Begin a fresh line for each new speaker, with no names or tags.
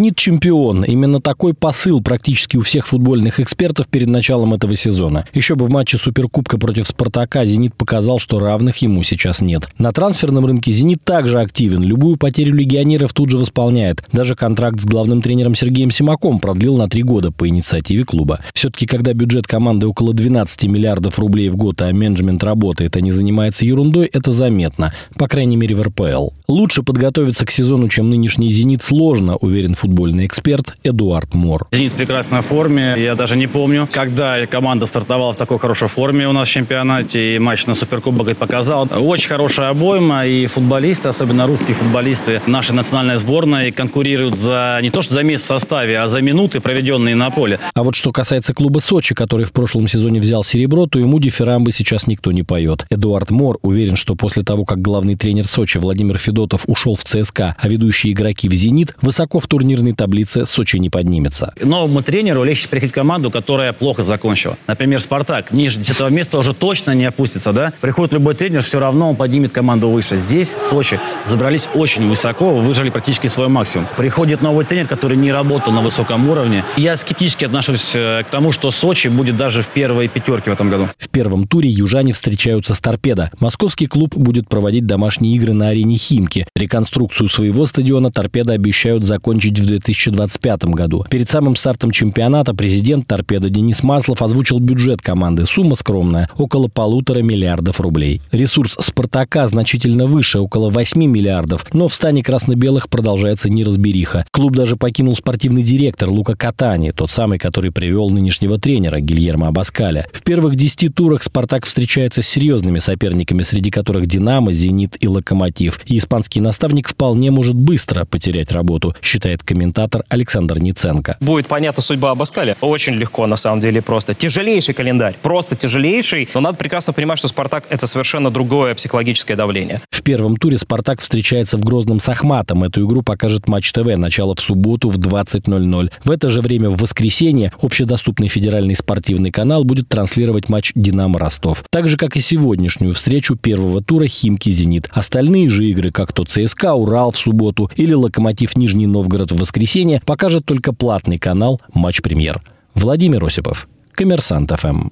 «Зенит» чемпион. Именно такой посыл практически у всех футбольных экспертов перед началом этого сезона. Еще бы в матче Суперкубка против «Спартака» «Зенит» показал, что равных ему сейчас нет. На трансферном рынке «Зенит» также активен. Любую потерю легионеров тут же восполняет. Даже контракт с главным тренером Сергеем Симаком продлил на 3 года по инициативе клуба. Все-таки, когда бюджет команды около 12 миллиардов рублей в год, а менеджмент работает, а не занимается ерундой, это заметно. По крайней мере, в РПЛ. Лучше подготовиться к сезону, чем нынешний «Зенит», сложно, уверен футбольный эксперт Эдуард Мор.
«Зенит» в прекрасной форме. Я даже не помню, когда команда стартовала в такой хорошей форме у нас в чемпионате. И матч на Суперкубок показал. Очень хорошая обойма. И футболисты, особенно русские футболисты нашей национальной сборной, конкурируют за не то что за место в составе, а за минуты, проведенные на поле.
А вот что касается клуба «Сочи», который в прошлом сезоне взял серебро, то ему дифирамбы сейчас никто не поет. Эдуард Мор уверен, что после того, как главный тренер Сочи Владимир Федотов ушел в ЦСКА, а ведущие игроки в «Зенит», высоко в турнирной таблице Сочи не поднимется.
Новому тренеру легче приходить в команду, которая плохо закончила. Например, «Спартак» ниже 10 места уже точно не опустится, да? Приходит любой тренер, все равно он поднимет команду выше. Здесь, в Сочи, забрались очень высоко, выжили практически свой максимум. Приходит новый тренер, который не работал на высоком уровне. Я скептически отношусь к тому, что Сочи будет даже в первой пятерке в этом году.
В первом туре южане встречаются с «Торпедо». Московский клуб будет проводить домашние игры на арене «Химки». Реконструкцию своего стадиона «Торпедо» обещают закончить в 2025 году. Перед самым стартом чемпионата президент «Торпедо» Денис Маслов озвучил бюджет команды. Сумма скромная – около 1,5 миллиардов рублей. Ресурс «Спартака» значительно выше – около 8 миллиардов. Но в стане красно-белых продолжается неразбериха. Клуб даже покинул спортивный директор Лука Катани, тот самый, который привел нынешнего тренера Гильермо Абаскаля. В первых 10 турах «Спартак» встречается с серьезными соперниками, среди которых «Динамо», «Зенит» и «Локомотив». И испанский наставник вполне может быстро потерять работу, считает комментатор Александр Ниценко.
Будет понятна судьба Абаскаля. Очень легко, на самом деле, просто. Тяжелейший календарь. Просто тяжелейший. Но надо прекрасно понимать, что «Спартак» — это совершенно другое психологическое давление.
В первом туре «Спартак» встречается в Грозном с «Ахматом». Эту игру покажет Матч ТВ. Начало в субботу в 20:00. В это же время в воскресенье общедоступный федеральный спортивный канал будет транслировать матч «Динамо» Ростов. Так же, как и сегодняшнюю встречу первого тура «Химки» «Зенит». Остальные же игры, как то ЦСКА «Урал» в субботу или «Локомотив» Нижний Новгород в воскресенье, покажет только платный канал «Матч Премьер». Владимир Осипов, Коммерсант ФМ.